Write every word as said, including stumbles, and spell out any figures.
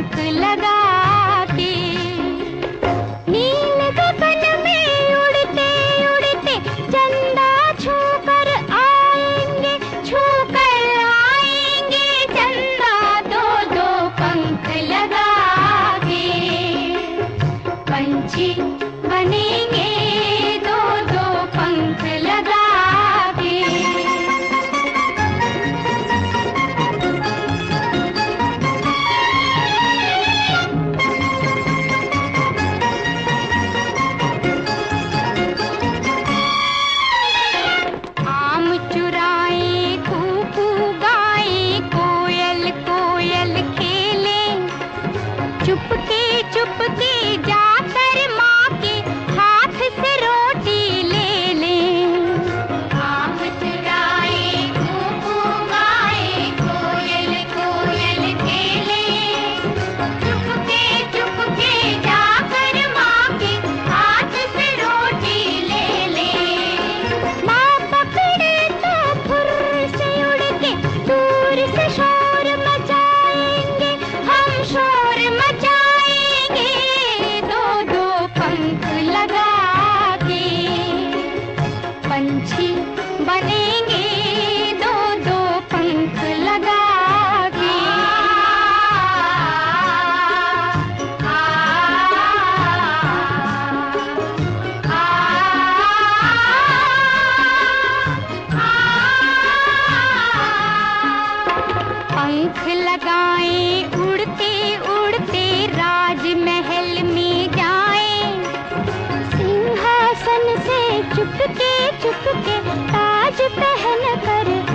पंख लगा के। नील गगन में उड़ते उड़ते चंदा छूकर आएंगे, छूकर आएंगे चंदा दो दो पंख लगा के। पंछी बनेंगे दो दो पंख लगा के। आम चुराए कूकू गाए, कोयल कोयल खेले, चुपके चुपके जाकर माँ के हाथ से रोटी ले ले। आम चुराए कूकू गाए, कोयल कोयल खेले, चुपके चुपके जाकर माँ के हाथ से रोटी ले ले। माँ पकड़े तो फुर से उड़ के दूर से शोर मचाएंगे, हम शोर मचाएंगे दो दो पंख लगा के। पंछी बनेंगे दो दो पंख लगा के। आ, आ, पंख लगाए उड़ते उड़ते राजमहल में जाए, सिंहासन से चुपके चुपके ताज पहन कर